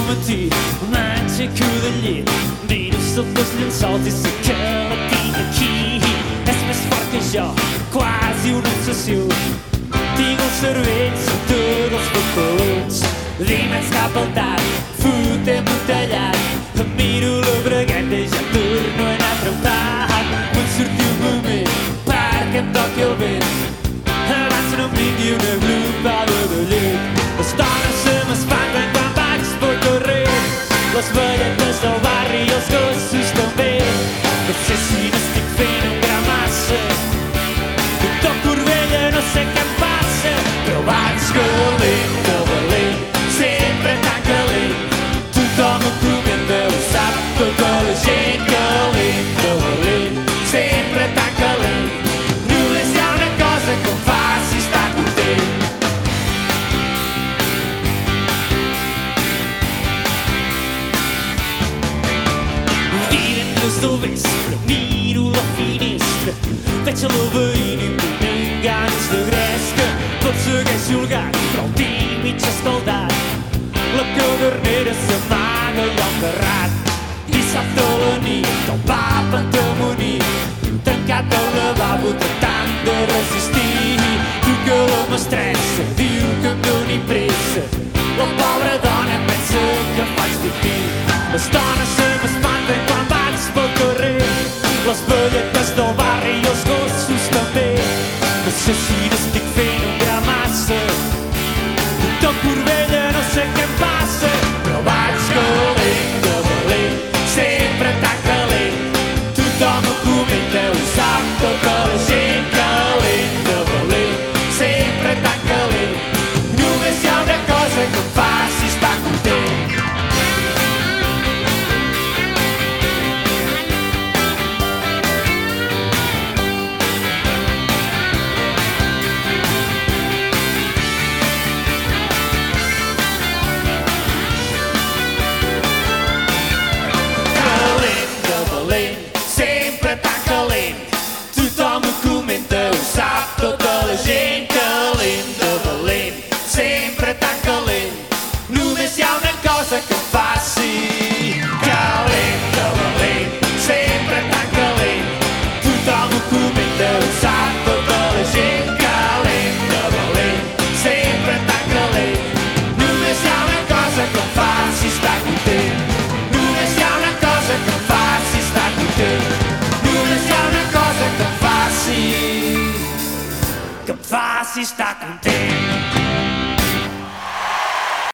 matí m'aixeco del llit, miro sota els llençols i sé que la tinc aquí. És més fort que jo, quasi una obsessió. Tinc el cervell sota dels pantalons. Dimarts cap al tard, fotem un tallat. Em miro la bragueta i ja torno a anar trempat. Vull sortir un moment perquè em toqui el vent, abans no em vingui una glopada de llet. Les dones se m'espanten quan vaig pel carrer, les velletes del barri i els gossos també. No sé si n'estic fent un gra massa, doctor Corbella, no sé què em passa, però vaig calent de valent, sempre tan calent. Tothom ho comenta, ho sap tota la gent. Calent de valent, sempre tan calent. Només hi ha una cosa que em faci estar content. Divendres del vespre miro la finestra, veig a la veïna i em venen ganes de gresca. Tot segueix julgant, però el vi mig escaldat, la cadernera s'amaga allò enterrat. Dissabte a la nit el pap endemonir, tancat al lavabo tratant de resistir. Truca la mestressa, diu que em doni pressa, la pobra dona pensa que faig pipí. Les dones se m'espanten quan vaig pel carrer, les velletes del barri i els gossos també. No sé si n'estic fent un gra massa, doctor Corbella, no sé què em passa, però vaig calent de valent, sempre tan calent. Tothom ho comenta, ho sap tota la gent. Calent de valent, sempre tan calent. Només hi ha una cosa que em faci estar content. Sempre tan calent, tothom ho comenta, ho sap tota la gent. Calent de valent, sempre tan calent. Només hi ha una cosa que em faci. Calent de valent, sempre tan calent. Tothom ho comenta, ho sap tota la gent. Calent de valent, sempre tan calent. Només hi ha una cosa que em faci estar content. Només hi ha una cosa que em faci estar content. Només hi ha una cosa que em faci estar content.